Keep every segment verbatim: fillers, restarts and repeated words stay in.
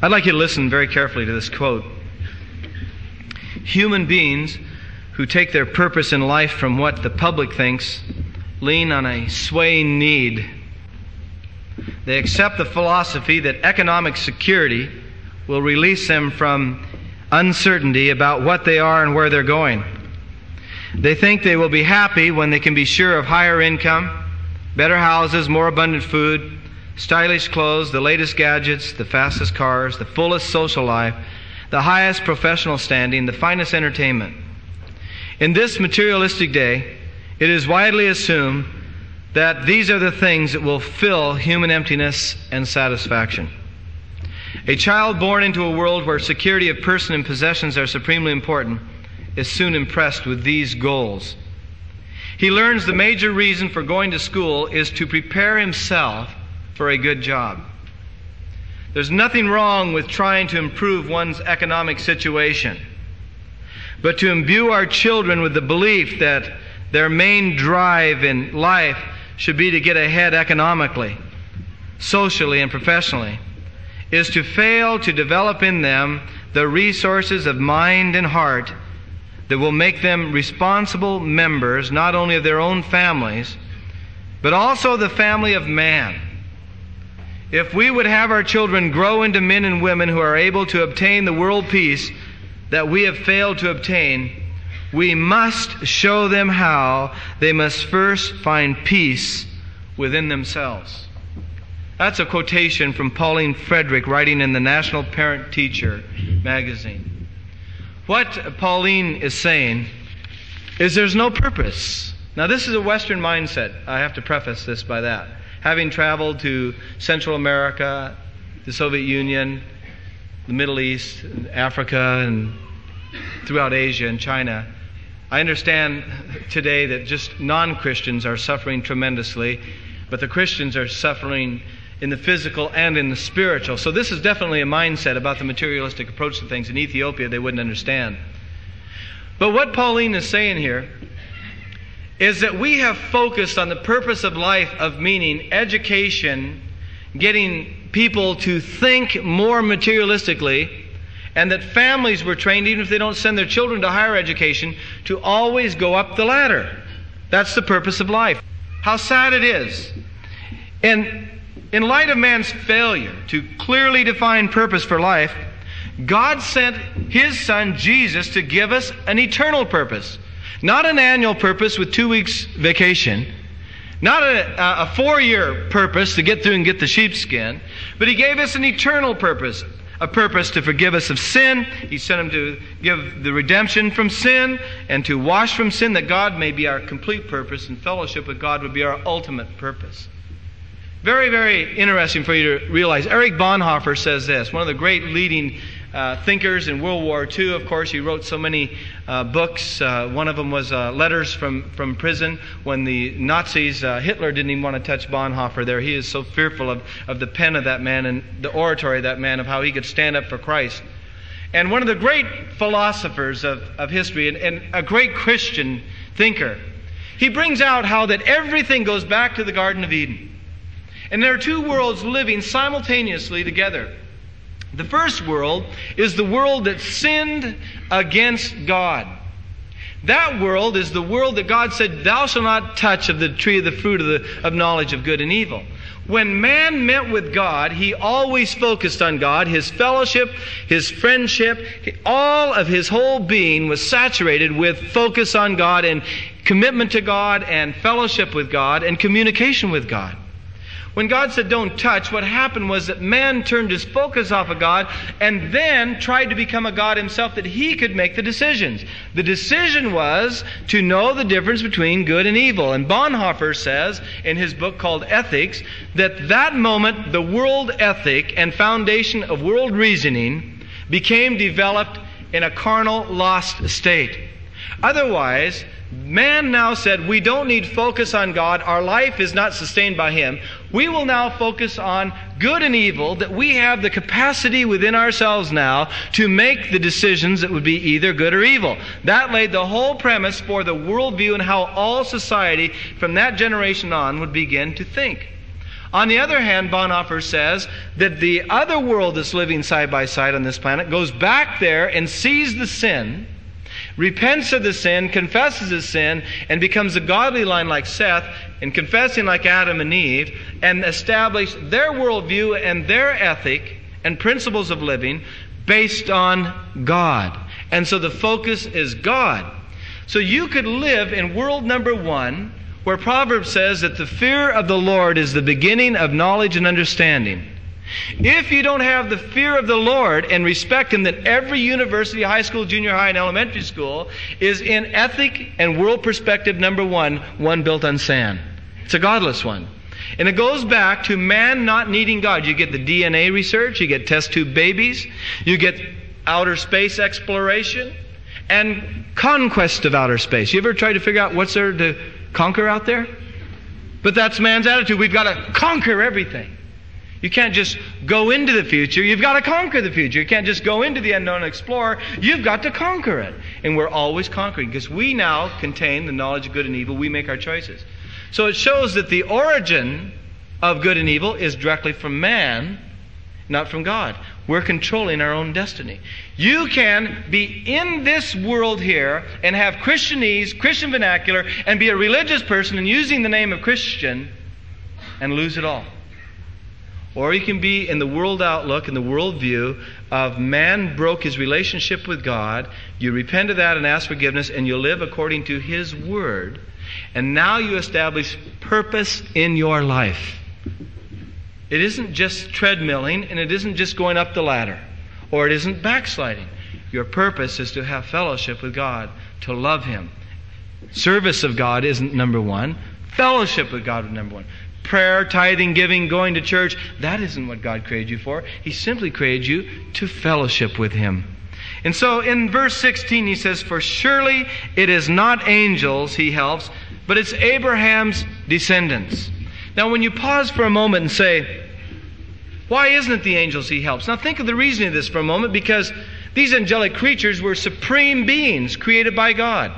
I'd like you to listen very carefully to this quote. Human beings who take their purpose in life from what the public thinks lean on a swaying need. They accept the philosophy that economic security will release them from uncertainty about what they are and where they're going. They think they will be happy when they can be sure of higher income, better houses, more abundant food, stylish clothes, the latest gadgets, the fastest cars, the fullest social life, the highest professional standing, the finest entertainment. In this materialistic day, it is widely assumed that these are the things that will fill human emptiness and satisfaction. A child born into a world where security of person and possessions are supremely important is soon impressed with these goals. He learns the major reason for going to school is to prepare himself for a good job. There's nothing wrong with trying to improve one's economic situation, but to imbue our children with the belief that their main drive in life should be to get ahead economically, socially, and professionally is to fail to develop in them the resources of mind and heart that will make them responsible members not only of their own families, but also the family of man. If we would have our children grow into men and women who are able to obtain the world peace that we have failed to obtain, we must show them how they must first find peace within themselves. That's a quotation from Pauline Frederick, writing in the National Parent Teacher magazine. What Pauline is saying is there's no purpose. Now, this is a Western mindset. I have to preface this by that. Having traveled to Central America, the Soviet Union, the Middle East, Africa, and throughout Asia and China, I understand today that just non-Christians are suffering tremendously, but the Christians are suffering in the physical and in the spiritual. So this is definitely a mindset about the materialistic approach to things. In Ethiopia, they wouldn't understand. But what Pauline is saying here is that we have focused on the purpose of life, of meaning, education, getting people to think more materialistically, and that families were trained, even if they don't send their children to higher education, to always go up the ladder. That's the purpose of life. How sad it is. And in light of man's failure to clearly define purpose for life, God sent His Son, Jesus, to give us an eternal purpose. Not an annual purpose with two weeks vacation. Not a, a four-year purpose to get through and get the sheepskin. But He gave us an eternal purpose. A purpose to forgive us of sin. He sent Him to give the redemption from sin and to wash from sin, that God may be our complete purpose and fellowship with God would be our ultimate purpose. Very, very interesting for you to realize. Erich Bonhoeffer says this, one of the great leading uh, thinkers in World War Two. Of course, he wrote so many uh, books. Uh, one of them was uh, letters from, from prison when the Nazis, uh, Hitler didn't even want to touch Bonhoeffer there. He is so fearful of, of the pen of that man and the oratory of that man, of how he could stand up for Christ. And one of the great philosophers of, of history and, and a great Christian thinker, he brings out how that everything goes back to the Garden of Eden. And there are two worlds living simultaneously together. The first world is the world that sinned against God. That world is the world that God said, "Thou shalt not touch of the tree of the fruit of the of knowledge of good and evil." When man met with God, he always focused on God. His fellowship, his friendship, all of his whole being was saturated with focus on God and commitment to God and fellowship with God and communication with God. When God said don't touch, what happened was that man turned his focus off of God and then tried to become a God himself, that he could make the decisions. The decision was to know the difference between good and evil. And Bonhoeffer says in his book called Ethics that that moment the world ethic and foundation of world reasoning became developed in a carnal, lost state. Otherwise, man now said, we don't need focus on God. Our life is not sustained by Him. We will now focus on good and evil, that we have the capacity within ourselves now to make the decisions that would be either good or evil. That laid the whole premise for the worldview and how all society from that generation on would begin to think. On the other hand, Bonhoeffer says that the other world that's living side by side on this planet goes back there and sees the sin, repents of the sin, confesses his sin, and becomes a godly line like Seth, and confessing like Adam and Eve, and establish their worldview and their ethic and principles of living based on God. And so the focus is God. So you could live in world number one, where Proverbs says that the fear of the Lord is the beginning of knowledge and understanding. If you don't have the fear of the Lord and respect Him, that every university, high school, junior high, and elementary school is in ethic and world perspective number one, one built on sand. It's a godless one. And it goes back to man not needing God. You get the D N A research, you get test tube babies, you get outer space exploration, and conquest of outer space. You ever tried to figure out what's there to conquer out there? But that's man's attitude. We've got to conquer everything. You can't just go into the future. You've got to conquer the future. You can't just go into the unknown and explore. You've got to conquer it. And we're always conquering because we now contain the knowledge of good and evil. We make our choices. So it shows that the origin of good and evil is directly from man, not from God. We're controlling our own destiny. You can be in this world here and have Christianese, Christian vernacular, and be a religious person and using the name of Christian and lose it all. Or you can be in the world outlook, in the world view of man broke his relationship with God. You repent of that and ask forgiveness, and you live according to His Word. And now you establish purpose in your life. It isn't just treadmilling, and it isn't just going up the ladder, or it isn't backsliding. Your purpose is to have fellowship with God, to love Him. Service of God isn't number one. Fellowship with God is number one. Prayer, tithing, giving, going to church, that isn't what God created you for. He simply created you to fellowship with Him. And so in verse sixteen he says, "For surely it is not angels He helps, but it's Abraham's descendants." Now when you pause for a moment and say, why isn't it the angels He helps? Now think of the reasoning of this for a moment, because these angelic creatures were supreme beings created by God.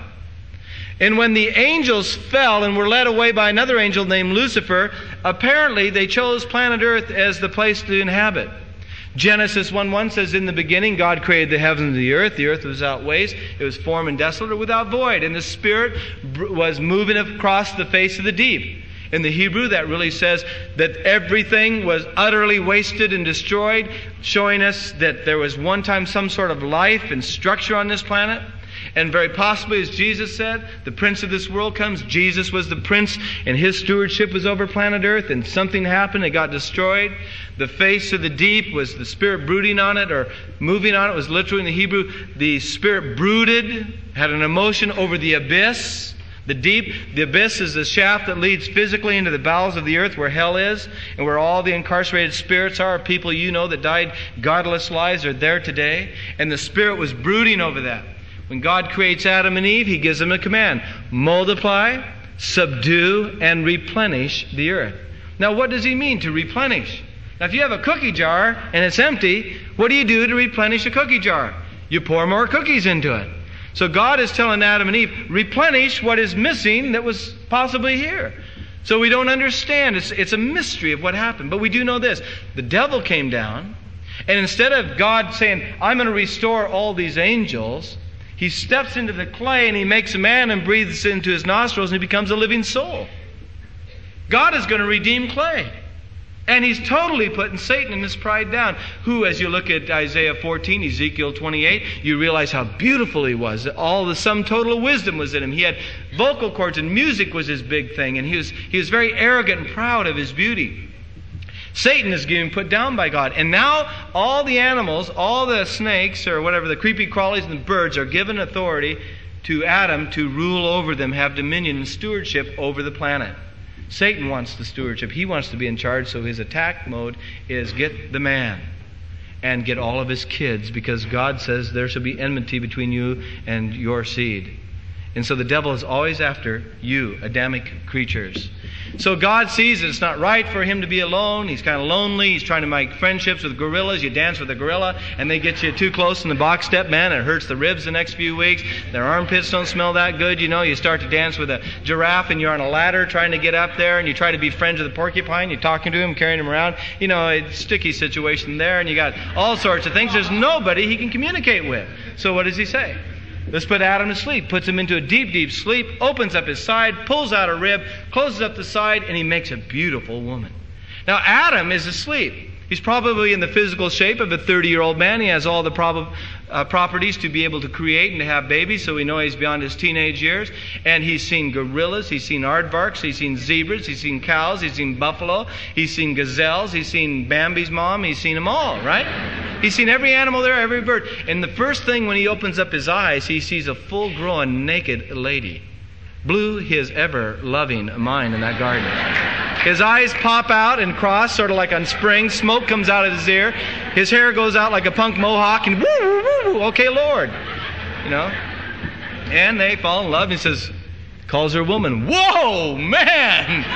And when the angels fell and were led away by another angel named Lucifer, apparently they chose planet Earth as the place to inhabit. Genesis one one says, "In the beginning God created the heavens and the earth. The earth was without waste. It was formed and desolate, or without void. And the Spirit was moving across the face of the deep." In the Hebrew, that really says that everything was utterly wasted and destroyed, showing us that there was one time some sort of life and structure on this planet. And very possibly, as Jesus said, the prince of this world comes. Jesus was the prince, and His stewardship was over planet Earth, and something happened. It got destroyed. The face of the deep was the Spirit brooding on it, or moving on it. It was literally in the Hebrew, the Spirit brooded, had an emotion over the abyss. The deep, the abyss is the shaft that leads physically into the bowels of the earth where hell is, and where all the incarcerated spirits are. People you know that died godless lives are there today. And the Spirit was brooding over that. When God creates Adam and Eve, He gives them a command: multiply, subdue, and replenish the earth. Now what does He mean to replenish? Now if you have a cookie jar and it's empty, what do you do to replenish a cookie jar? You pour more cookies into it. So God is telling Adam and Eve, replenish what is missing that was possibly here. So we don't understand. It's, it's a mystery of what happened. But we do know this. The devil came down, and instead of God saying, I'm going to restore all these angels, He steps into the clay and He makes a man and breathes into his nostrils, and he becomes a living soul. God is going to redeem clay. And He's totally putting Satan and his pride down. Who, as you look at Isaiah fourteen, Ezekiel twenty-eight, you realize how beautiful he was. All the sum total of wisdom was in him. He had vocal cords, and music was his big thing. And he was, he was very arrogant and proud of his beauty. Satan is getting put down by God. And now all the animals, all the snakes, or whatever, the creepy crawlies and the birds are given authority to Adam to rule over them, have dominion and stewardship over the planet. Satan wants the stewardship. He wants to be in charge, so his attack mode is get the man and get all of his kids, because God says there shall be enmity between you and your seed. And so the devil is always after you, Adamic creatures. So God sees that it's not right for him to be alone. He's kind of lonely. He's trying to make friendships with gorillas. You dance with a gorilla and they get you too close in the box step, man. It hurts the ribs the next few weeks. Their armpits don't smell that good. You know, you start to dance with a giraffe and you're on a ladder trying to get up there and you try to be friends with a porcupine. You're talking to him, carrying him around. You know, a sticky situation there, and you got all sorts of things. There's nobody he can communicate with. So what does he say? Let's put Adam to sleep. Puts him into a deep, deep sleep, opens up his side, pulls out a rib, closes up the side, and he makes a beautiful woman. Now, Adam is asleep. He's probably in the physical shape of a thirty-year-old man. He has all the prob- uh, properties to be able to create and to have babies, so we know he's beyond his teenage years. And he's seen gorillas, he's seen aardvarks, he's seen zebras, he's seen cows, he's seen buffalo, he's seen gazelles, he's seen Bambi's mom, he's seen them all, right? He's seen every animal there, every bird. And the first thing when he opens up his eyes, he sees a full-grown, naked lady. Blew his ever-loving mind in that garden. His eyes pop out and cross, sort of like on springs. Smoke comes out of his ear. His hair goes out like a punk mohawk, and woo, woo, woo, okay, Lord. You know? And they fall in love, and he says, calls her woman. Whoa, man!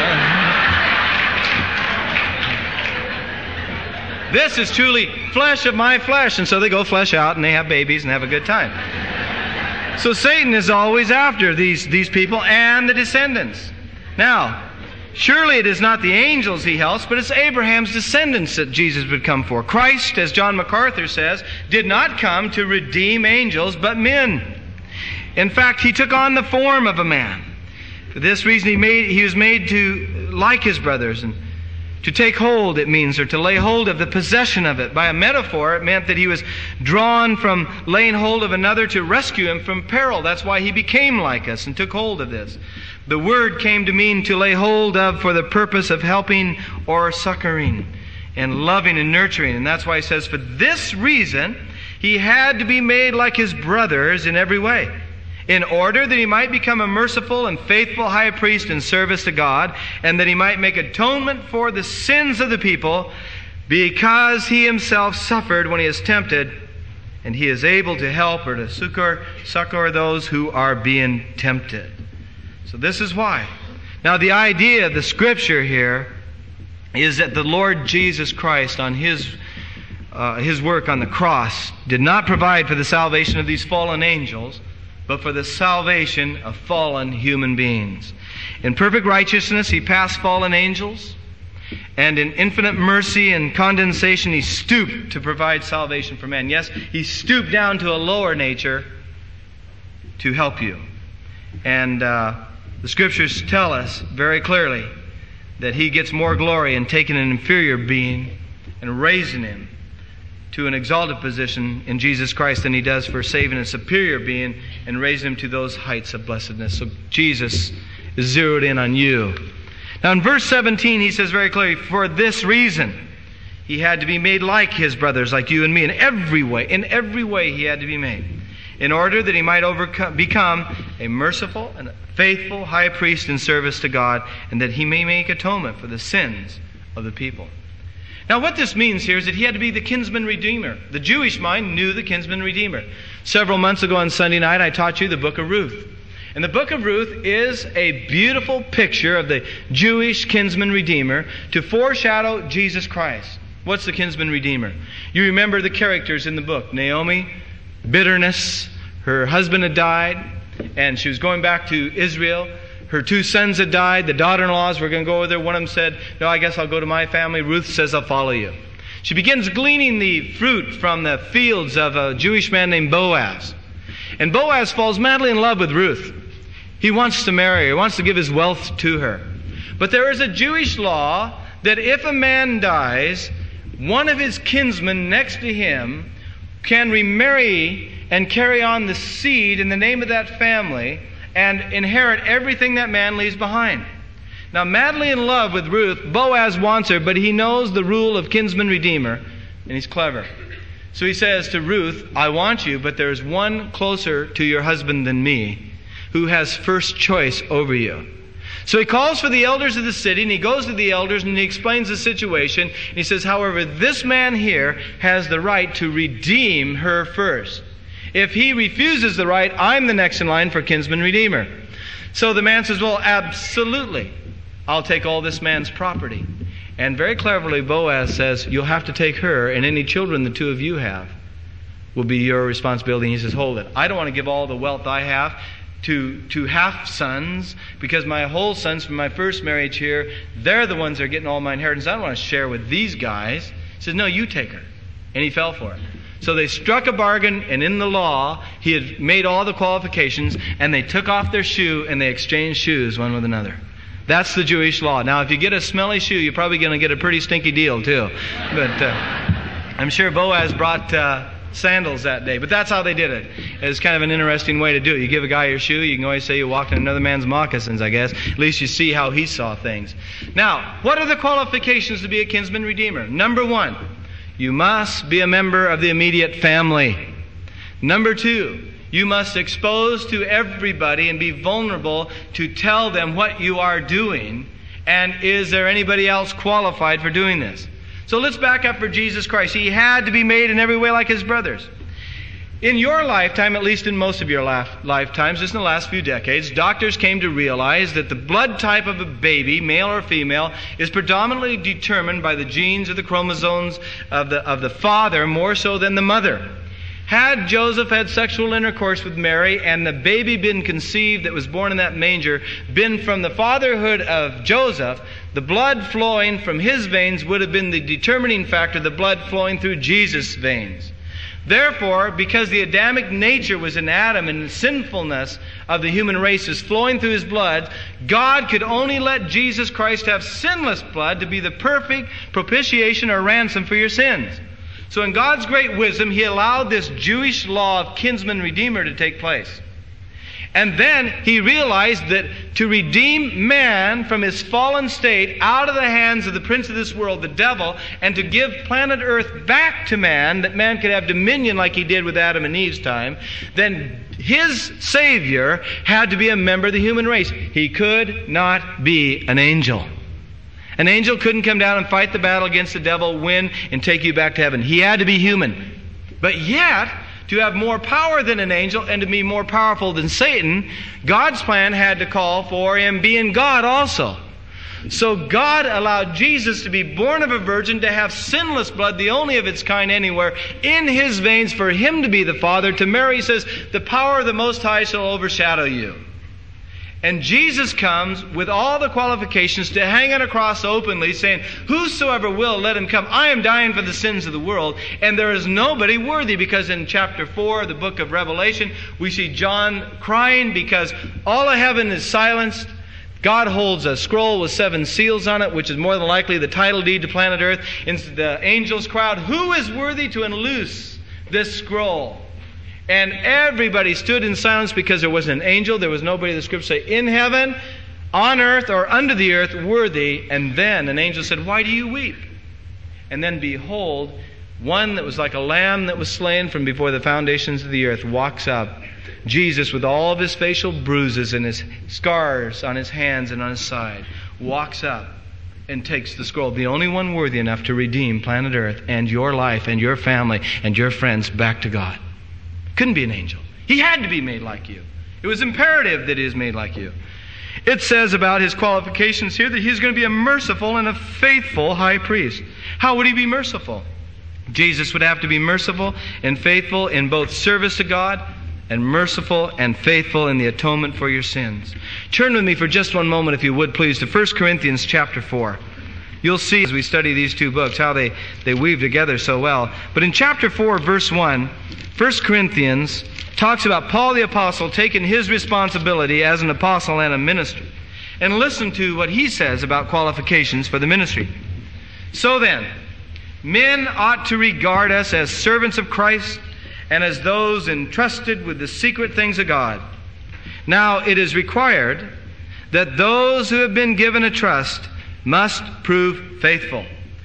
You know? This is truly flesh of my flesh. And so they go flesh out, and they have babies and have a good time. So Satan is always after these, these people and the descendants. Now, surely it is not the angels he helps, but it's Abraham's descendants that Jesus would come for. Christ, as John MacArthur says, did not come to redeem angels, but men. In fact, he took on the form of a man. For this reason, he made he was made to like his brothers, and to take hold, it means, or to lay hold of the possession of it. By a metaphor, it meant that he was drawn from laying hold of another to rescue him from peril. That's why he became like us and took hold of this. The word came to mean to lay hold of for the purpose of helping or succoring and loving and nurturing. And that's why he says, for this reason, he had to be made like his brothers in every way, in order that he might become a merciful and faithful high priest in service to God, and that he might make atonement for the sins of the people, because he himself suffered when he is tempted, and he is able to help or to succor, succor those who are being tempted. So this is why. Now the idea of the Scripture here is that the Lord Jesus Christ on his uh, his work on the cross did not provide for the salvation of these fallen angels, but for the salvation of fallen human beings. In perfect righteousness, he passed fallen angels, and in infinite mercy and condescension, he stooped to provide salvation for man. Yes, he stooped down to a lower nature to help you. And uh, the Scriptures tell us very clearly that he gets more glory in taking an inferior being and raising him to an exalted position in Jesus Christ than he does for saving a superior being and raising him to those heights of blessedness. So Jesus is zeroed in on you. Now in verse seventeen, he says very clearly, for this reason, he had to be made like his brothers, like you and me, in every way. In every way he had to be made, in order that he might overcome, become a merciful and faithful high priest in service to God, and that he may make atonement for the sins of the people. Now what this means here is that he had to be the kinsman redeemer. The Jewish mind knew the kinsman redeemer. Several months ago on Sunday night, I taught you the book of Ruth. And the book of Ruth is a beautiful picture of the Jewish kinsman redeemer to foreshadow Jesus Christ. What's the kinsman redeemer? You remember the characters in the book. Naomi, bitterness, her husband had died, and she was going back to Israel. Her two sons had died. The daughter-in-laws were going to go with her. One of them said, no, I guess I'll go to my family. Ruth says, I'll follow you. She begins gleaning the fruit from the fields of a Jewish man named Boaz. And Boaz falls madly in love with Ruth. He wants to marry her. He wants to give his wealth to her. But there is a Jewish law that if a man dies, one of his kinsmen next to him can remarry and carry on the seed in the name of that family and inherit everything that man leaves behind. Now, madly in love with Ruth, Boaz wants her, but he knows the rule of kinsman redeemer, and he's clever. So he says to Ruth, I want you, but there's one closer to your husband than me who has first choice over you. So he calls for the elders of the city, and he goes to the elders, and he explains the situation. And he says, however, this man here has the right to redeem her first. If he refuses the right, I'm the next in line for kinsman redeemer. So the man says, well, absolutely. I'll take all this man's property. And very cleverly, Boaz says, you'll have to take her, and any children the two of you have will be your responsibility. And he says, hold it. I don't want to give all the wealth I have to, to half-sons, because my whole sons from my first marriage here, they're the ones that are getting all my inheritance. I don't want to share with these guys. He says, no, you take her. And he fell for it. So they struck a bargain, and in the law, he had made all the qualifications, and they took off their shoe, and they exchanged shoes one with another. That's the Jewish law. Now, if you get a smelly shoe, you're probably going to get a pretty stinky deal, too. But uh, I'm sure Boaz brought uh, sandals that day. But that's how they did it. It's kind of an interesting way to do it. You give a guy your shoe, you can always say you walked in another man's moccasins, I guess. At least you see how he saw things. Now, what are the qualifications to be a kinsman redeemer? Number one, you must be a member of the immediate family. Number two, you must expose to everybody and be vulnerable to tell them what you are doing, and is there anybody else qualified for doing this? So let's back up for Jesus Christ. He had to be made in every way like his brothers. In your lifetime, at least in most of your laf- lifetimes, just in the last few decades, doctors came to realize that the blood type of a baby, male or female, is predominantly determined by the genes or the chromosomes of the, of the father more so than the mother. Had Joseph had sexual intercourse with Mary and the baby been conceived that was born in that manger been from the fatherhood of Joseph, the blood flowing from his veins would have been the determining factor, the blood flowing through Jesus' veins. Therefore, because the Adamic nature was in Adam and the sinfulness of the human race is flowing through his blood, God could only let Jesus Christ have sinless blood to be the perfect propitiation or ransom for your sins. So in God's great wisdom, he allowed this Jewish law of kinsman redeemer to take place. And then he realized that to redeem man from his fallen state out of the hands of the prince of this world, the devil, and to give planet Earth back to man, that man could have dominion like he did with Adam and Eve's time, then his Savior had to be a member of the human race. He could not be an angel. An angel couldn't come down and fight the battle against the devil, win, and take you back to heaven. He had to be human. But yet, to have more power than an angel and to be more powerful than Satan, God's plan had to call for him being God also. So God allowed Jesus to be born of a virgin, to have sinless blood, the only of its kind anywhere, in his veins for him to be the Father. To Mary, he says, the power of the Most High shall overshadow you. And Jesus comes with all the qualifications to hang on a cross openly, saying, whosoever will, let him come. I am dying for the sins of the world. And there is nobody worthy, because in chapter four of the book of Revelation, we see John crying because all of heaven is silenced. God holds a scroll with seven seals on it, which is more than likely the title deed to planet Earth. And the angels cry out, who is worthy to unloose this scroll? And everybody stood in silence because there wasn't an angel. There was nobody, the scriptures say, in heaven, on earth, or under the earth worthy. And then an angel said, why do you weep? And then behold, one that was like a lamb that was slain from before the foundations of the earth walks up. Jesus, with all of his facial bruises and his scars on his hands and on his side, walks up and takes the scroll, the only one worthy enough to redeem planet Earth and your life and your family and your friends back to God. Couldn't be an angel. He had to be made like you. It was imperative that he is made like you. It says about his qualifications here that he's going to be a merciful and a faithful high priest. How would he be merciful? Jesus would have to be merciful and faithful in both service to God and merciful and faithful in the atonement for your sins. Turn with me for just one moment, if you would, please, to First Corinthians chapter four. You'll see as we study these two books how they, they weave together so well. But in chapter four, verse one, First Corinthians talks about Paul the Apostle taking his responsibility as an apostle and a minister. And listen to what he says about qualifications for the ministry. So then, men ought to regard us as servants of Christ and as those entrusted with the secret things of God. Now it is required that those who have been given a trust must prove faithful.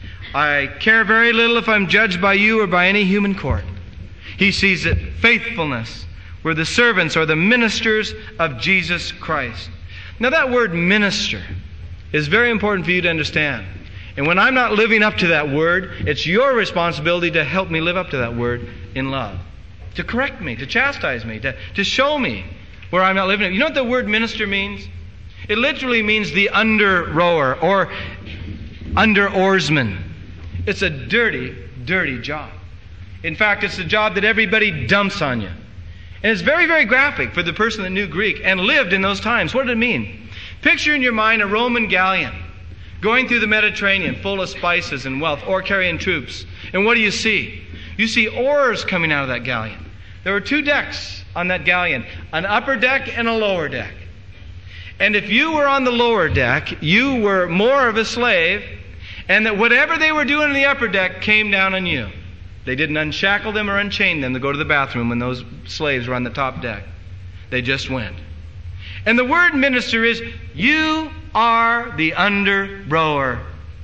I care very little if I'm judged by you or by any human court. He sees that faithfulness, we're the servants or the ministers of Jesus Christ. Now that word minister is very important for you to understand. And when I'm not living up to that word, it's your responsibility to help me live up to that word in love. to correct me, to chastise me, to, to show me where I'm not living. You know what the word minister means? It literally means the under rower or under oarsman. It's a dirty, dirty job. In fact, it's a job that everybody dumps on you. And it's very, very graphic for the person that knew Greek and lived in those times. What did it mean? Picture in your mind a Roman galleon going through the Mediterranean full of spices and wealth, or carrying troops. And what do you see? You see oars coming out of that galleon. There were two decks on that galleon, an upper deck and a lower deck. And if you were on the lower deck, you were more of a slave, and that whatever they were doing in the upper deck came down on you. They didn't unshackle them or unchain them to go to the bathroom when those slaves were on the top deck. They just went. And the word minister is, you are the under rower.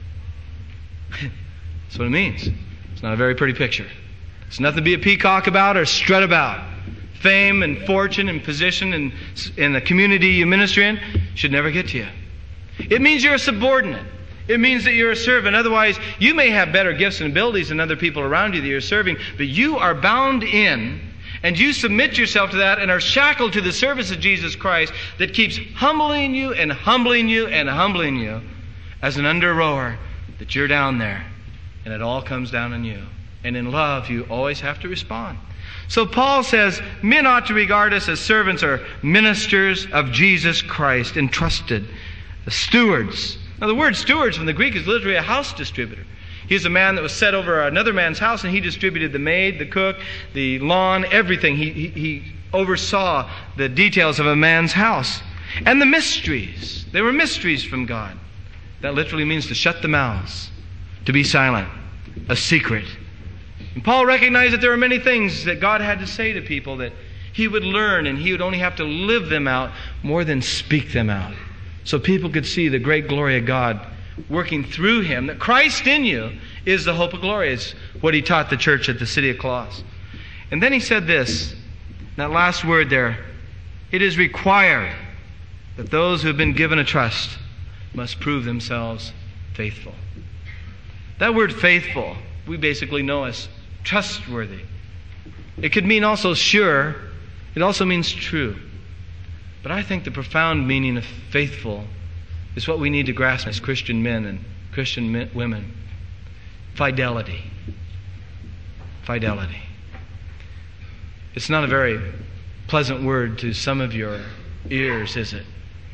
That's what it means. It's not a very pretty picture. It's nothing to be a peacock about or strut about. Fame and fortune and position and in the community you minister in should never get to you. It means you're a subordinate. It means that you're a servant. Otherwise, you may have better gifts and abilities than other people around you that you're serving, but you are bound in, and you submit yourself to that and are shackled to the service of Jesus Christ that keeps humbling you and humbling you and humbling you as an under rower, that you're down there and it all comes down on you. And in love, you always have to respond. So Paul says, men ought to regard us as servants or ministers of Jesus Christ, entrusted, stewards. Now the word stewards from the Greek is literally a house distributor. He's a man that was set over another man's house, and he distributed the maid, the cook, the lawn, everything. He, he, he oversaw the details of a man's house. And the mysteries. They were mysteries from God. That literally means to shut the mouths, to be silent, a secret. And Paul recognized that there were many things that God had to say to people that he would learn, and he would only have to live them out more than speak them out. So people could see the great glory of God working through him, that Christ in you is the hope of glory, is what he taught the church at the city of Colossus. And then he said this, that last word there, it is required that those who have been given a trust must prove themselves faithful. That word faithful, we basically know as trustworthy. It could mean also sure. It also means true. But I think the profound meaning of faithful is what we need to grasp as Christian men and Christian men, women. Fidelity. Fidelity. It's not a very pleasant word to some of your ears, is it?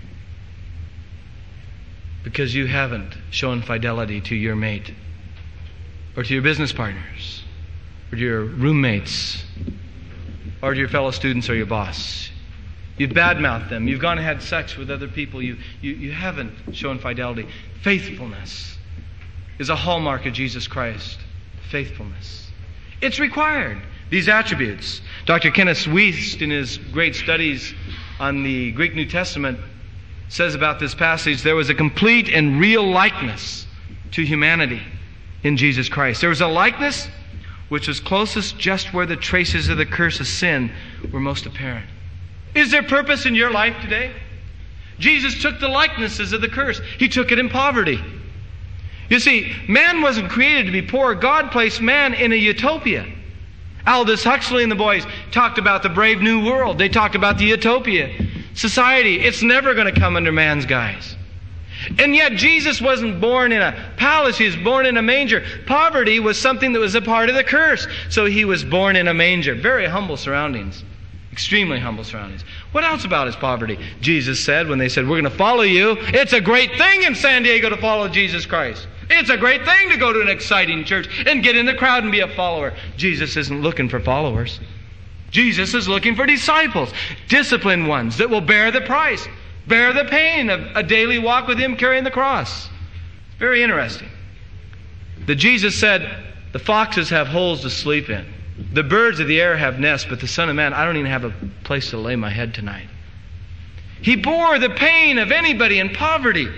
Because you haven't shown fidelity to your mate, or to your business partners, or to your roommates, or to your fellow students or your boss. You've badmouthed them. You've gone and had sex with other people. You, you, you haven't shown fidelity. Faithfulness is a hallmark of Jesus Christ. Faithfulness. It's required. These attributes. Doctor Kenneth Wuest, in his great studies on the Greek New Testament, says about this passage, there was a complete and real likeness to humanity in Jesus Christ. There was a likeness which was closest just where the traces of the curse of sin were most apparent. Is there purpose in your life today? Jesus took the likenesses of the curse. He took it in poverty. You see, man wasn't created to be poor. God placed man in a utopia. Aldous Huxley and the boys talked about the brave new world. They talked about the utopia society. It's never going to come under man's guise. And yet Jesus wasn't born in a palace. He was born in a manger. Poverty was something that was a part of the curse. So he was born in a manger. Very humble surroundings. Extremely humble surroundings. What else about his poverty? Jesus said when they said, we're going to follow you. It's a great thing in San Diego to follow Jesus Christ. It's a great thing to go to an exciting church and get in the crowd and be a follower. Jesus isn't looking for followers. Jesus is looking for disciples. Disciplined ones that will bear the price. Bear the pain of a daily walk with him carrying the cross. Very interesting. That Jesus said, the foxes have holes to sleep in. The birds of the air have nests, but the Son of Man, I don't even have a place to lay my head tonight. He bore the pain of anybody in poverty.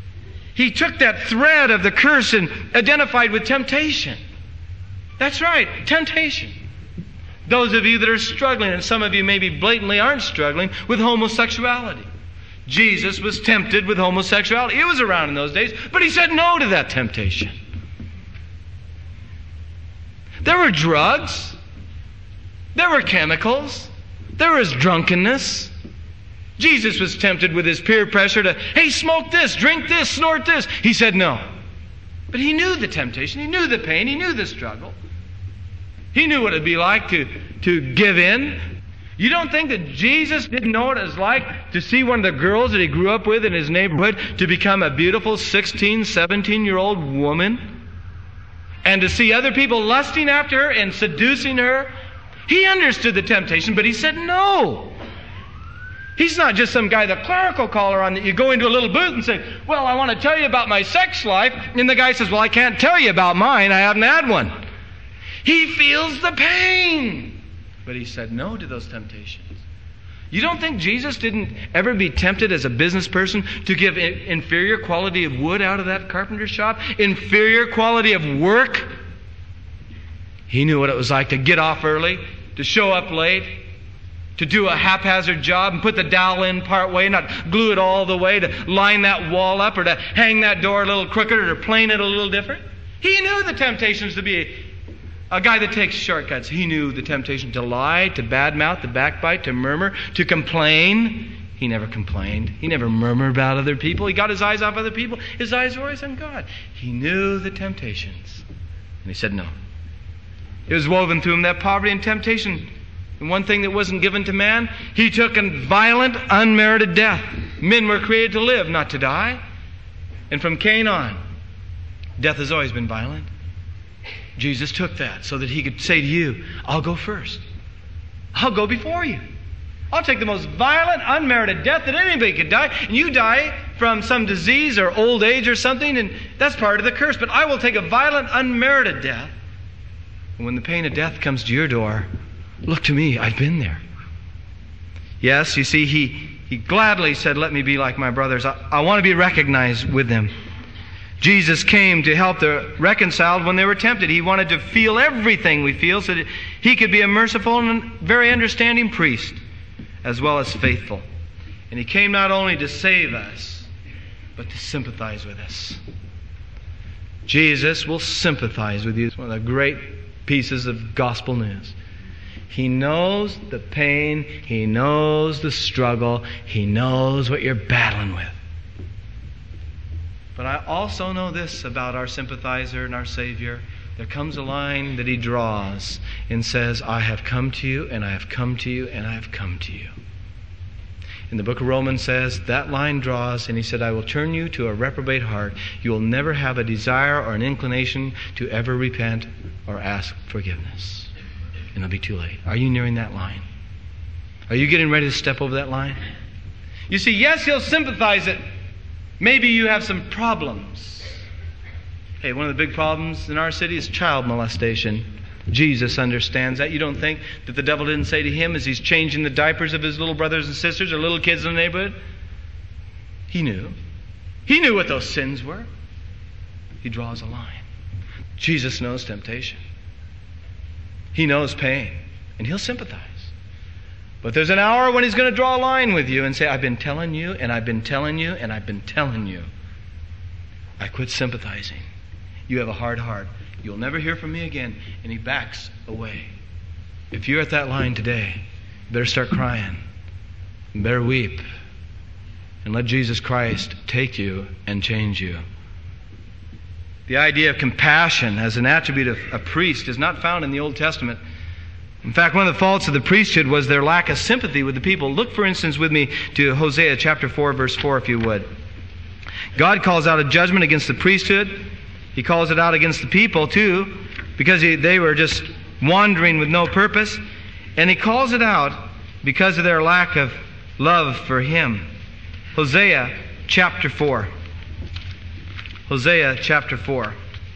He took that thread of the curse and identified with temptation. That's right, temptation. Those of you that are struggling, and some of you maybe blatantly aren't struggling, with homosexuality. Jesus was tempted with homosexuality. It was around in those days, but he said no to that temptation. There were drugs. There were chemicals. There was drunkenness. Jesus was tempted with his peer pressure to, hey, smoke this, drink this, snort this. He said no. But he knew the temptation. He knew the pain. He knew the struggle. He knew what it would be like to, to give in. You don't think that Jesus didn't know what it was like to see one of the girls that he grew up with in his neighborhood to become a beautiful sixteen, seventeen-year-old woman? And to see other people lusting after her and seducing her? He understood the temptation, but he said no. He's not just some guy, the clerical caller on that you go into a little booth and say, well, I want to tell you about my sex life. And the guy says, well, I can't tell you about mine. I haven't had one. He feels the pain. But he said no to those temptations. You don't think Jesus didn't ever be tempted as a business person to give inferior quality of wood out of that carpenter shop? Inferior quality of work? He knew what it was like to get off early, to show up late, to do a haphazard job and put the dowel in part way, not glue it all the way, to line that wall up or to hang that door a little crooked or to plane it a little different. He knew the temptations to be a guy that takes shortcuts. He knew the temptation to lie, to badmouth, to backbite, to murmur, to complain. He never complained. He never murmured about other people. He got his eyes off other people. His eyes were always on God. He knew the temptations. And he said no. It was woven through him, that poverty and temptation. And one thing that wasn't given to man, he took a violent, unmerited death. Men were created to live, not to die. And from Cain on, death has always been violent. Jesus took that so that he could say to you, I'll go first. I'll go before you. I'll take the most violent, unmerited death that anybody could die. And you die from some disease or old age or something, and that's part of the curse. But I will take a violent, unmerited death. And when the pain of death comes to your door, look to me, I've been there. Yes, you see, he, he gladly said, let me be like my brothers. I, I want to be recognized with them. Jesus came to help the reconciled when they were tempted. He wanted to feel everything we feel so that he could be a merciful and very understanding priest as well as faithful. And he came not only to save us, but to sympathize with us. Jesus will sympathize with you. It's one of the great pieces of gospel news. He knows the pain. He knows the struggle. He knows what you're battling with. But I also know this about our sympathizer and our Savior. There comes a line that he draws and says, I have come to you, and I have come to you, and I have come to you. And the book of Romans says that line draws, and he said, I will turn you to a reprobate heart. You will never have a desire or an inclination to ever repent or ask forgiveness. And it'll be too late. Are you nearing that line? Are you getting ready to step over that line? You see, yes, he'll sympathize it. Maybe you have some problems. Hey, one of the big problems in our city is child molestation. Jesus understands that. You don't think that the devil didn't say to him as he's changing the diapers of his little brothers and sisters or little kids in the neighborhood? He knew. He knew what those sins were. He draws a line. Jesus knows temptation. He knows pain. And he'll sympathize. But there's an hour when he's going to draw a line with you and say, I've been telling you, and I've been telling you, and I've been telling you. I quit sympathizing. You have a hard heart. You'll never hear from me again. And he backs away. If you're at that line today, you better start crying. You better weep. And let Jesus Christ take you and change you. The idea of compassion as an attribute of a priest is not found in the Old Testament. In fact, one of the faults of the priesthood was their lack of sympathy with the people. Look, for instance, with me to Hosea chapter four, verse four, if you would. God calls out a judgment against the priesthood. He calls it out against the people, too, because he, they were just wandering with no purpose. And he calls it out because of their lack of love for him. Hosea chapter four. Hosea chapter four.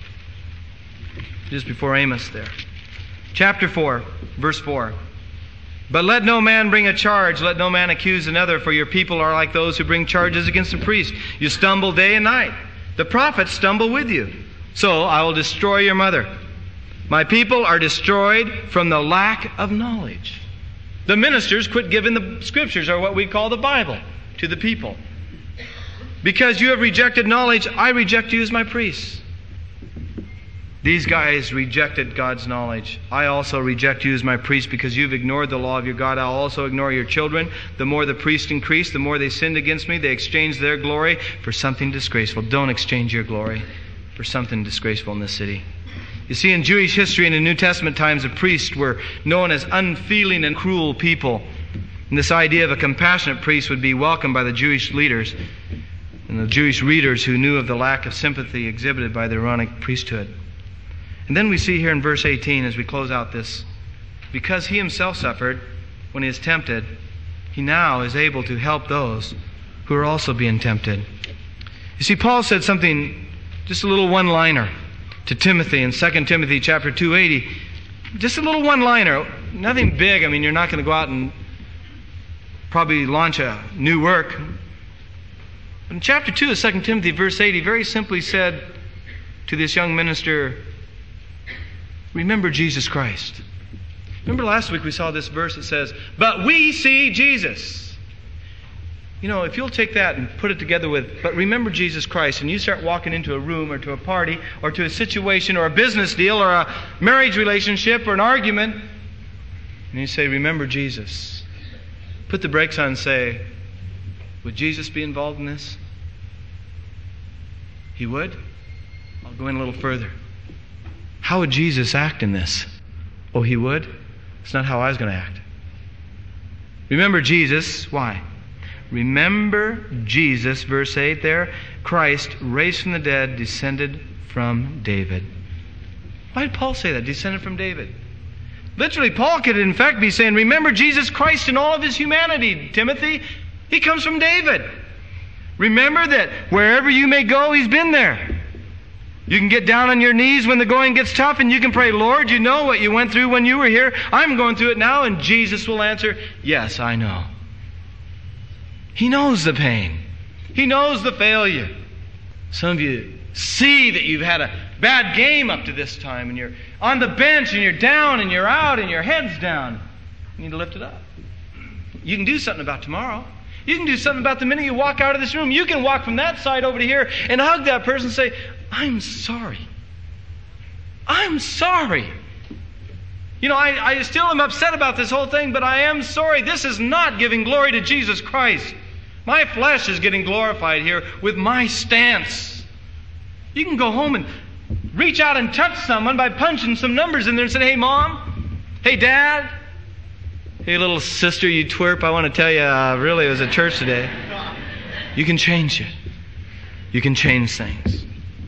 Just before Amos there. Chapter four, verse four. But let no man bring a charge, let no man accuse another, for your people are like those who bring charges against the priest. You stumble day and night. The prophets stumble with you. So I will destroy your mother. My people are destroyed from the lack of knowledge. The ministers quit giving the scriptures, or what we call the Bible, to the people. Because you have rejected knowledge, I reject you as my priests. These guys rejected God's knowledge. I also reject you as my priest because you've ignored the law of your God. I'll also ignore your children. The more the priests increased, the more they sinned against me. They exchanged their glory for something disgraceful. Don't exchange your glory for something disgraceful in this city. You see, in Jewish history and in New Testament times, the priests were known as unfeeling and cruel people. And this idea of a compassionate priest would be welcomed by the Jewish leaders and the Jewish readers who knew of the lack of sympathy exhibited by the Aaronic priesthood. And then we see here in verse eighteen, as we close out this, because he himself suffered when he is tempted, he now is able to help those who are also being tempted. You see, Paul said something, just a little one-liner to Timothy in Second Timothy chapter two eighty. Just a little one-liner, nothing big. I mean, you're not going to go out and probably launch a new work. In chapter two of Second Timothy, verse eight, he very simply said to this young minister, remember Jesus Christ. Remember last week we saw this verse that says, but we see Jesus. You know, if you'll take that and put it together with, but remember Jesus Christ, and you start walking into a room or to a party or to a situation or a business deal or a marriage relationship or an argument, and you say, remember Jesus. Put the brakes on and say, would Jesus be involved in this? He would? I'll go in a little further. How would Jesus act in this? Oh, he would? It's not how I was going to act. Remember Jesus. Why? Remember Jesus, verse eight there, Christ, raised from the dead, descended from David. Why did Paul say that? Descended from David. Literally, Paul could in fact be saying, remember Jesus Christ in all of his humanity, Timothy. He comes from David. Remember that wherever you may go, he's been there. You can get down on your knees when the going gets tough and you can pray, Lord, you know what you went through when you were here. I'm going through it now, and Jesus will answer, yes, I know. He knows the pain. He knows the failure. Some of you see that you've had a bad game up to this time, and you're on the bench and you're down and you're out and your head's down. You need to lift it up. You can do something about tomorrow. You can do something about the minute you walk out of this room. You can walk from that side over to here and hug that person and say, I'm sorry. I'm sorry. You know, I, I still am upset about this whole thing, but I am sorry. This is not giving glory to Jesus Christ. My flesh is getting glorified here with my stance. You can go home and reach out and touch someone by punching some numbers in there and say, hey, Mom. Hey, Dad. Hey, little sister, you twerp. I want to tell you, uh, really, it was at church today. You can change it. You can change things.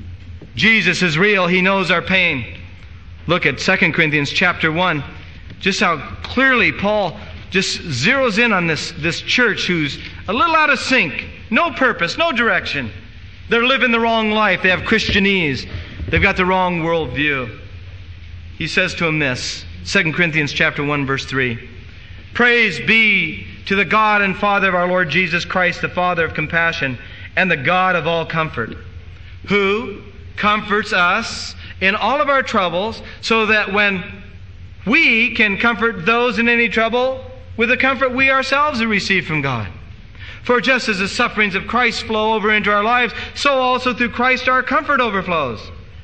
Jesus is real. He knows our pain. Look at Second Corinthians chapter one. Just how clearly Paul just zeroes in on this, this church who's a little out of sync. No purpose, no direction. They're living the wrong life. They have Christianese. They've got the wrong worldview. He says to them this, Second Corinthians chapter one, verse three. Praise be to the God and Father of our Lord Jesus Christ, the Father of compassion and the God of all comfort, who comforts us in all of our troubles, so that when we can comfort those in any trouble with the comfort we ourselves have received from God. For just as the sufferings of Christ flow over into our lives, so also through Christ our comfort overflows.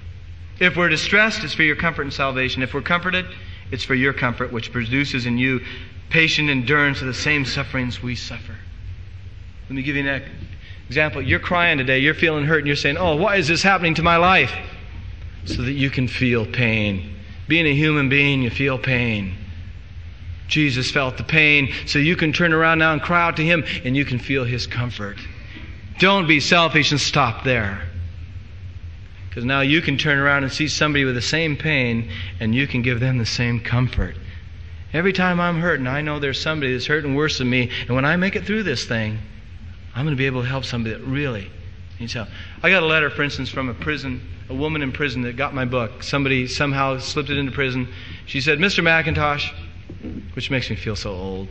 If we're distressed, it's for your comfort and salvation. If we're comforted, it's for your comfort, which produces in you patient endurance of the same sufferings we suffer. Let me give you an example. You're crying today, you're feeling hurt, and you're saying, oh, why is this happening to my life? So that you can feel pain. Being a human being, you feel pain. Jesus felt the pain, so you can turn around now and cry out to Him, and you can feel His comfort. Don't be selfish and stop there. Because now you can turn around and see somebody with the same pain, and you can give them the same comfort. Every time I'm hurting, I know there's somebody that's hurting worse than me, and when I make it through this thing, I'm going to be able to help somebody that really needs help. I got a letter, for instance, from a prison, a woman in prison that got my book. Somebody somehow slipped it into prison. She said, Mister McIntosh, which makes me feel so old.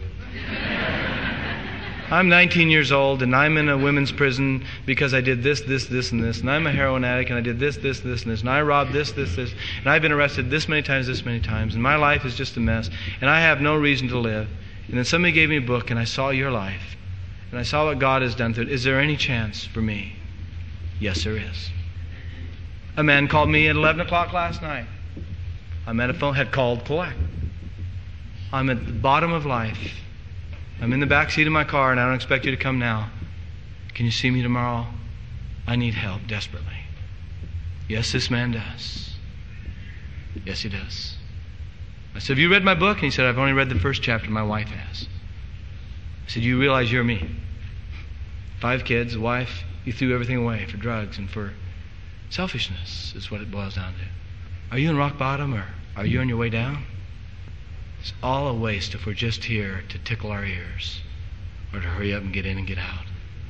I'm nineteen years old, and I'm in a women's prison because I did this, this, this, and this. And I'm a heroin addict, and I did this, this, this, and this. And I robbed this, this, this. And I've been arrested this many times, this many times. And my life is just a mess. And I have no reason to live. And then somebody gave me a book, and I saw your life. And I saw what God has done through it. Is there any chance for me? Yes, there is. A man called me at eleven o'clock last night. I'm at a phone, had called collect. I'm at the bottom of life. I'm in the back seat of my car and I don't expect you to come now. Can you see me tomorrow? I need help desperately. Yes, this man does. Yes, he does. I said, have you read my book? And he said, I've only read the first chapter. My wife has. I said, you realize you're me. Five kids, a wife. You threw everything away for drugs and for selfishness is what it boils down to. Are you in rock bottom or are you on your way down? It's all a waste if we're just here to tickle our ears or to hurry up and get in and get out.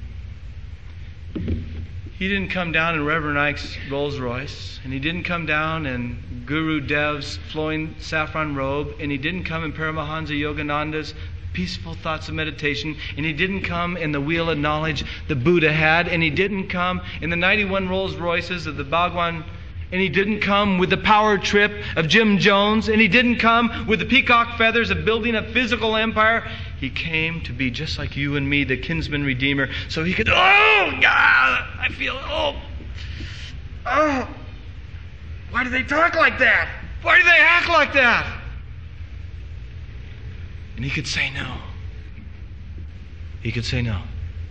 He didn't come down in Reverend Ike's Rolls Royce, and he didn't come down in Guru Dev's flowing saffron robe, and he didn't come in Paramahansa Yogananda's peaceful thoughts of meditation, and he didn't come in the wheel of knowledge the Buddha had, and he didn't come in the ninety-one Rolls Royces of the Bhagwan, and he didn't come with the power trip of Jim Jones, and he didn't come with the peacock feathers of building a physical empire. He came to be just like you and me, the kinsman redeemer, so he could, oh, God, I feel, oh, oh, why do they talk like that? Why do they act like that? And he could say no. He could say no.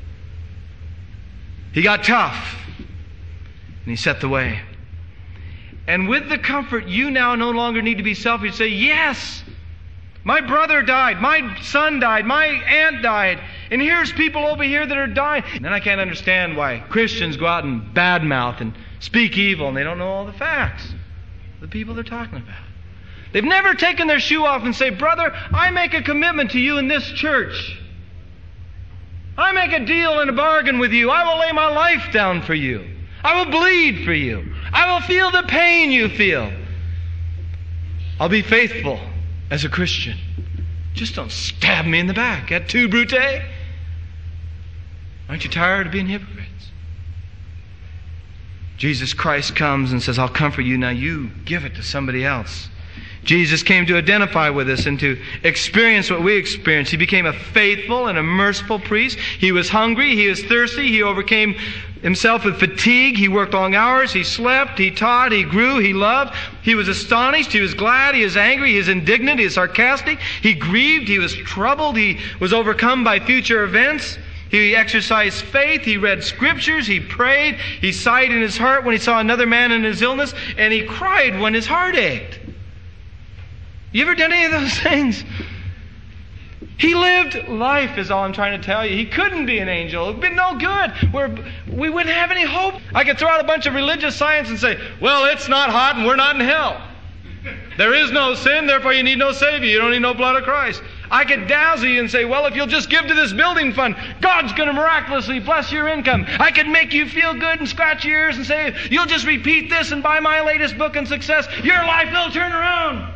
He got tough, and he set the way. And with the comfort, you now no longer need to be selfish. Say, yes, my brother died, my son died, my aunt died, and here's people over here that are dying. And then I can't understand why Christians go out and badmouth and speak evil, and they don't know all the facts. The people they're talking about. They've never taken their shoe off and say, brother, I make a commitment to you in this church. I make a deal and a bargain with you. I will lay my life down for you. I will bleed for you. I will feel the pain you feel. I'll be faithful as a Christian. Just don't stab me in the back. Et tu, Brute? Aren't you tired of being hypocrites? Jesus Christ comes and says, I'll comfort you. Now you give it to somebody else. Jesus came to identify with us and to experience what we experience. He became a faithful and a merciful priest. He was hungry. He was thirsty. He overcame himself with fatigue. He worked long hours. He slept. He taught. He grew. He loved. He was astonished. He was glad. He was angry. He was indignant. He was sarcastic. He grieved. He was troubled. He was overcome by future events. He exercised faith. He read scriptures. He prayed. He sighed in his heart when he saw another man in his illness. And he cried when his heart ached. You ever done any of those things? He lived life, is all I'm trying to tell you. He couldn't be an angel. It would be no good. We're, we wouldn't have any hope. I could throw out a bunch of religious science and say, well, it's not hot and we're not in hell. There is no sin, therefore you need no Savior. You don't need no blood of Christ. I could dazzle you and say, well, if you'll just give to this building fund, God's going to miraculously bless your income. I could make you feel good and scratch your ears and say, you'll just repeat this and buy my latest book on success. Your life will turn around.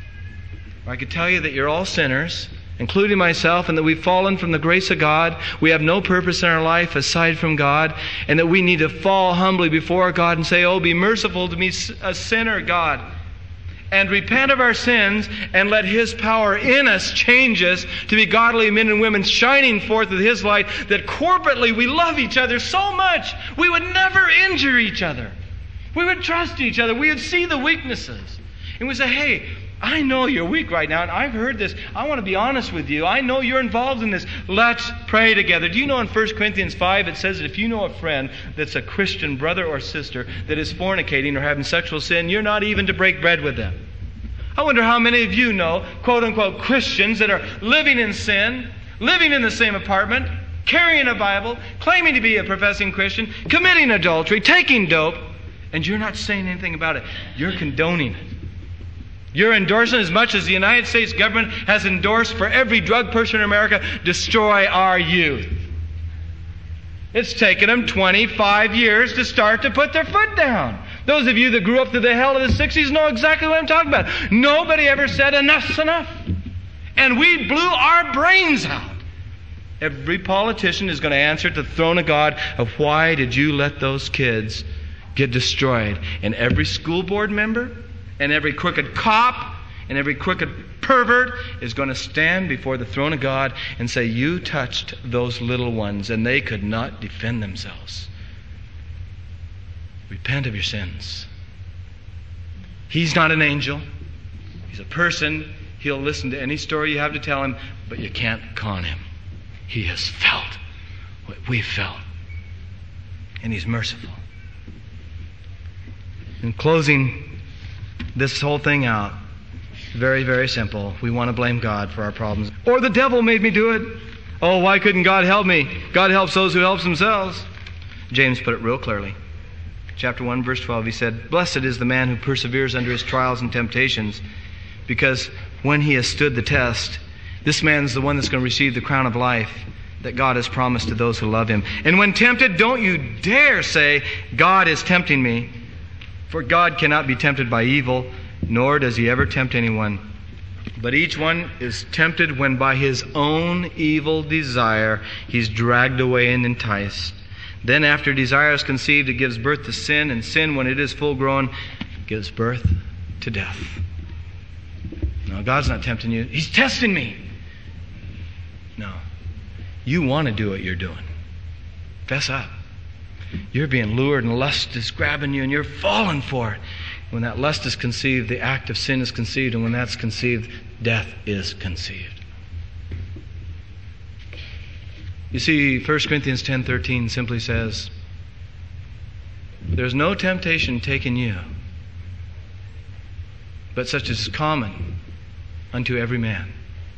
I could tell you that you're all sinners, including myself, and that we've fallen from the grace of God. We have no purpose in our life aside from God, and that we need to fall humbly before God and say, oh, be merciful to me, a sinner, God, and repent of our sins and let His power in us change us to be godly men and women shining forth with His light, that corporately we love each other so much we would never injure each other. We would trust each other. We would see the weaknesses. And we say, hey, I know you're weak right now, and I've heard this. I want to be honest with you. I know you're involved in this. Let's pray together. Do you know in First Corinthians five it says that if you know a friend that's a Christian brother or sister that is fornicating or having sexual sin, you're not even to break bread with them. I wonder how many of you know, quote-unquote, Christians that are living in sin, living in the same apartment, carrying a Bible, claiming to be a professing Christian, committing adultery, taking dope, and you're not saying anything about it. You're condoning it. You're endorsing, as much as the United States government has endorsed for every drug person in America, destroy our youth. It's taken them twenty-five years to start to put their foot down. Those of you that grew up through the hell of the sixties know exactly what I'm talking about. Nobody ever said enough's enough. And we blew our brains out. Every politician is going to answer to the throne of God of why did you let those kids get destroyed? And every school board member and every crooked cop and every crooked pervert is going to stand before the throne of God and say, you touched those little ones and they could not defend themselves. Repent of your sins. He's not an angel. He's a person. He'll listen to any story you have to tell him, but you can't con him. He has felt what we've felt. And he's merciful. In closing this whole thing out, very, very simple. We want to blame God for our problems. Or the devil made me do it. Oh, why couldn't God help me? God helps those who help themselves. James put it real clearly. Chapter one, verse twelve, he said, "Blessed is the man who perseveres under his trials and temptations, because when he has stood the test, this man is the one that's going to receive the crown of life that God has promised to those who love him. And when tempted, don't you dare say, 'God is tempting me.' For God cannot be tempted by evil, nor does he ever tempt anyone. But each one is tempted when by his own evil desire he's dragged away and enticed. Then after desire is conceived, it gives birth to sin, and sin, when it is full grown, gives birth to death." No, God's not tempting you. He's testing me. No. You want to do what you're doing. Fess up. You're being lured and lust is grabbing you and you're falling for it. When that lust is conceived, the act of sin is conceived, and when that's conceived, death is conceived. You see, First Corinthians ten thirteen simply says, "There's no temptation taken you, but such as is common unto every man.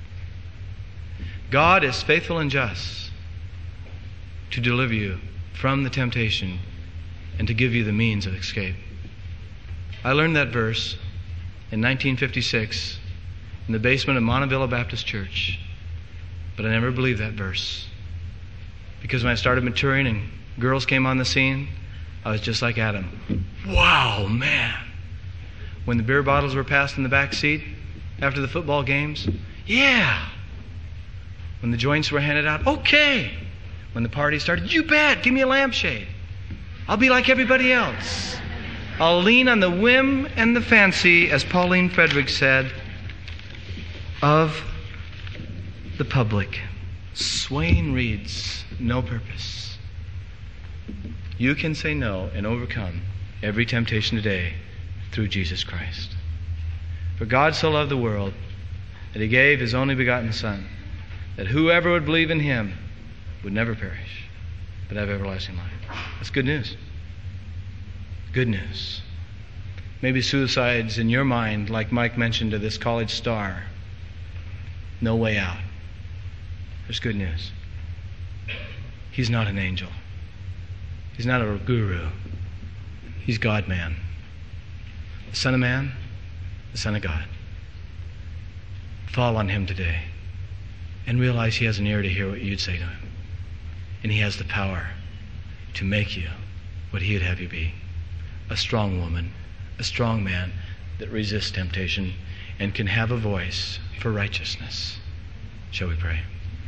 God is faithful and just to deliver you from the temptation and to give you the means of escape." I learned that verse in nineteen fifty-six in the basement of Montevilla Baptist Church, but I never believed that verse. Because when I started maturing and girls came on the scene, I was just like Adam. Wow, man. When the beer bottles were passed in the back seat after the football games, yeah. When the joints were handed out, okay. When the party started, you bet, give me a lampshade. I'll be like everybody else. I'll lean on the whim and the fancy, as Pauline Frederick said, of the public. Swaying reeds, no purpose. You can say no and overcome every temptation today through Jesus Christ. For God so loved the world that he gave his only begotten Son, that whoever would believe in him would never perish, but have everlasting life. That's good news. Good news. Maybe suicide's in your mind, like Mike mentioned to this college star. No way out. There's good news. He's not an angel. He's not a guru. He's God-man. The Son of Man, the Son of God. Fall on him today and realize he has an ear to hear what you'd say to him. And he has the power to make you what he would have you be. A strong woman, a strong man that resists temptation and can have a voice for righteousness. Shall we pray?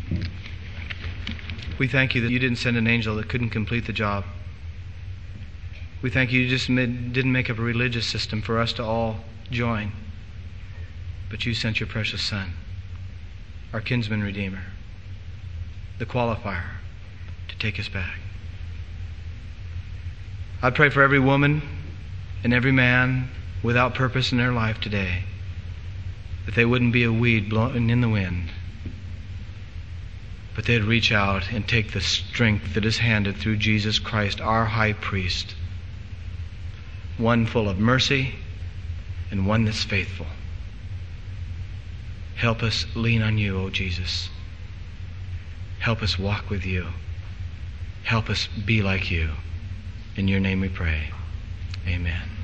We thank you that you didn't send an angel that couldn't complete the job. We thank you you just made, didn't make up a religious system for us to all join, but you sent your precious Son, our kinsman redeemer, the qualifier to take us back. I pray for every woman and every man without purpose in their life today, that they wouldn't be a weed blowing in the wind, but they'd reach out and take the strength that is handed through Jesus Christ, our high priest, one full of mercy and one that's faithful. Help us lean on you, O Jesus. Help us walk with you. Help us be like you. In your name we pray. Amen.